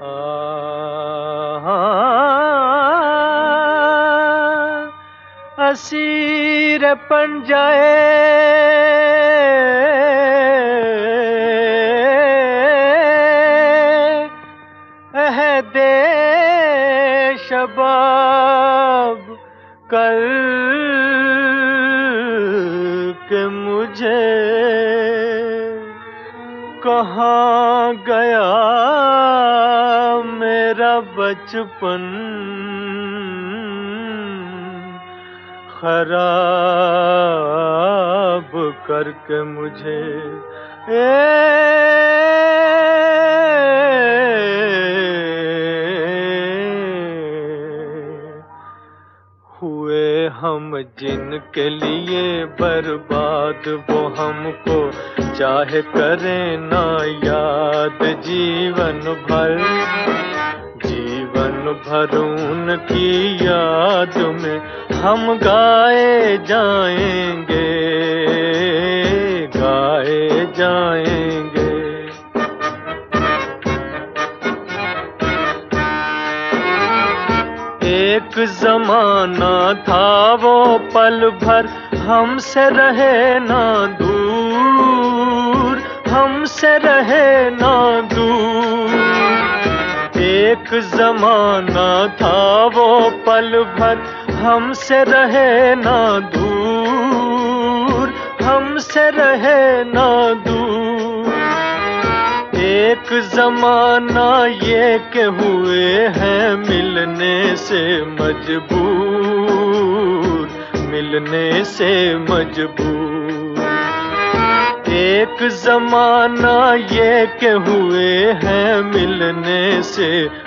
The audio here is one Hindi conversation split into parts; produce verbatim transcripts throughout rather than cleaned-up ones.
असीर पंजाए अहदे शबाब कर के मुझे कहाँ गया मेरा बचपन खराब करके मुझे ए हुए हम जिनके लिए बर्बाद वो हमको चाहे करें ना याद जीवन भर जीवन भर उनकी याद में हम गाए जाएंगे गाए जाएंगे। एक जमाना था वो पल भर हमसे रहे ना दूर हमसे रहे ना दूर। एक जमाना था वो पल भर हमसे रहे ना दूर हमसे रहे ना दूर। एक जमाना ये के हुए हैं मिलने से मजबूर मिलने से मजबूर। एक जमाना ये के हुए हैं मिलने से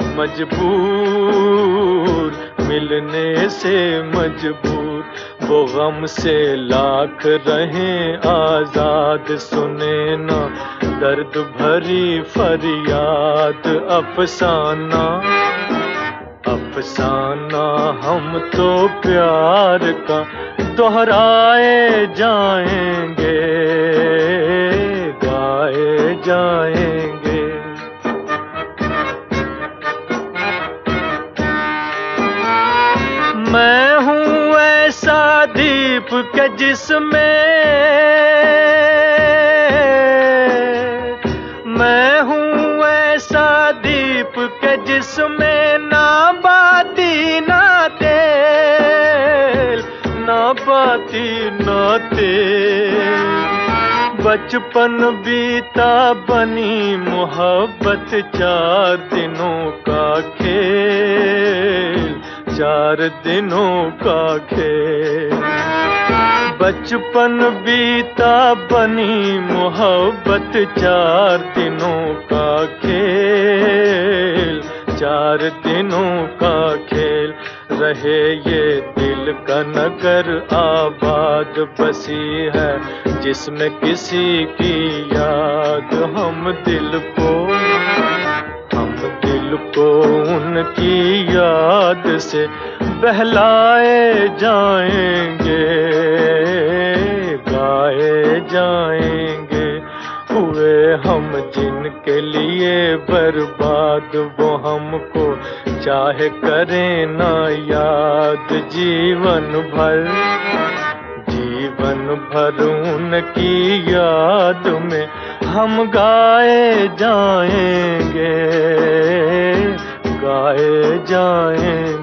मजबूर मिलने से मजबूर। वो गम से लाख रहें आजाद सुने ना दर्द भरी फरियाद। अफसाना अफसाना हम तो प्यार का दोहराए जाएंगे गाए जाएंगे। मैं हूँ ऐसा दीप के जिसमें मैं हूँ ऐसा दीप के जिसमें ना बाती ना तेल ना बाती ना तेल। बचपन बीता बनी मोहब्बत चार दिनों का खेल चार दिनों का खेल। बचपन बीता बनी मोहब्बत चार दिनों का खेल चार दिनों का खेल। रहे ये दिल का नगर आबाद बसी है जिसमें किसी की याद। हम दिल को हम दिल को उनकी याद से बहलाए जाएंगे गाए जाएंगे। हुए हम जिनके लिए बर्बाद वो हमको चाहे करें ना याद जीवन भर जीवन भर उनकी याद में हम गाए जाएंगे गाए जाएंगे।